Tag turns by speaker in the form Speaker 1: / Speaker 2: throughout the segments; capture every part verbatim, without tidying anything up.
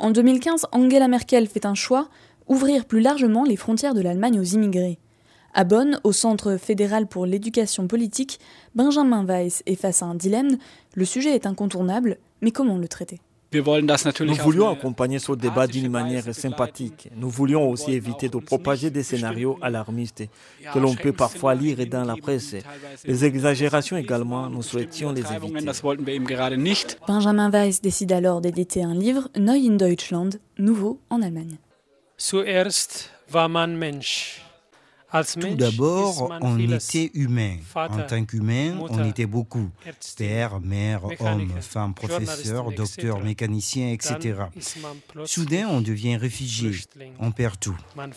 Speaker 1: En deux mille quinze, Angela Merkel fait un choix, ouvrir plus largement les frontières de l'Allemagne aux immigrés. À Bonn, au Centre fédéral pour l'éducation politique, Benjamin Weiss est face à un dilemme. Le sujet est incontournable, mais comment le traiter ?
Speaker 2: Nous voulions accompagner ce débat d'une manière sympathique. Nous voulions aussi éviter de propager des scénarios alarmistes que l'on peut parfois lire dans la presse. Les exagérations également, nous souhaitions les éviter.
Speaker 1: Benjamin Weiss décide alors d'éditer un livre, Neu in Deutschland, nouveau en Allemagne.
Speaker 3: Zuerst war man Mensch.
Speaker 4: Tout d'abord, on était humain. En tant qu'humain, on était beaucoup. Père, mère, homme, femme, professeur, docteur, mécanicien, et cetera. Soudain, on devient réfugié. On perd tout.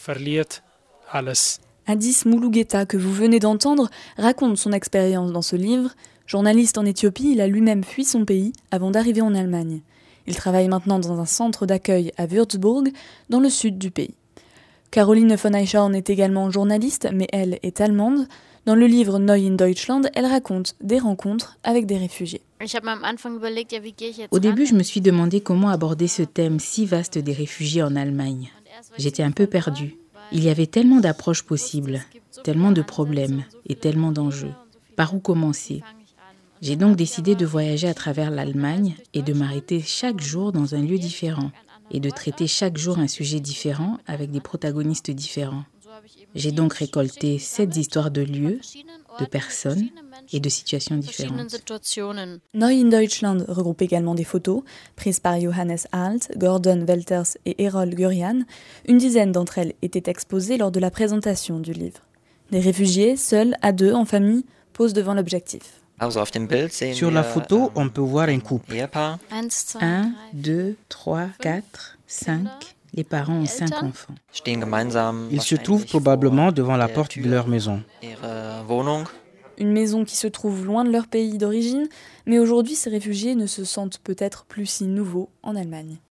Speaker 1: Addis Mulugheta, que vous venez d'entendre, raconte son expérience dans ce livre. Journaliste en Éthiopie, il a lui-même fui son pays avant d'arriver en Allemagne. Il travaille maintenant dans un centre d'accueil à Würzburg, dans le sud du pays. Caroline von Eichhorn est également journaliste, mais elle est allemande. Dans le livre Neu in Deutschland, elle raconte des rencontres avec des réfugiés.
Speaker 5: Au début, je me suis demandé comment aborder ce thème si vaste des réfugiés en Allemagne. J'étais un peu perdue. Il y avait tellement d'approches possibles, tellement de problèmes et tellement d'enjeux. Par où commencer ? J'ai donc décidé de voyager à travers l'Allemagne et de m'arrêter chaque jour dans un lieu différent et de traiter chaque jour un sujet différent avec des protagonistes différents. J'ai donc récolté sept histoires de lieux, de personnes et de situations différentes.
Speaker 1: Neu in Deutschland regroupe également des photos prises par Johannes Alt, Gordon Welters et Errol Gurian. Une dizaine d'entre elles étaient exposées lors de la présentation du livre. Des réfugiés, seuls, à deux, en famille, posent devant l'objectif.
Speaker 6: Sur la photo, on peut voir un couple.
Speaker 5: Un, deux, trois, quatre, cinq. Les parents ont cinq enfants.
Speaker 6: Ils se trouvent probablement devant la porte de leur maison.
Speaker 1: Une maison qui se trouve loin de leur pays d'origine, mais aujourd'hui ces réfugiés ne se sentent peut-être plus si nouveaux en Allemagne.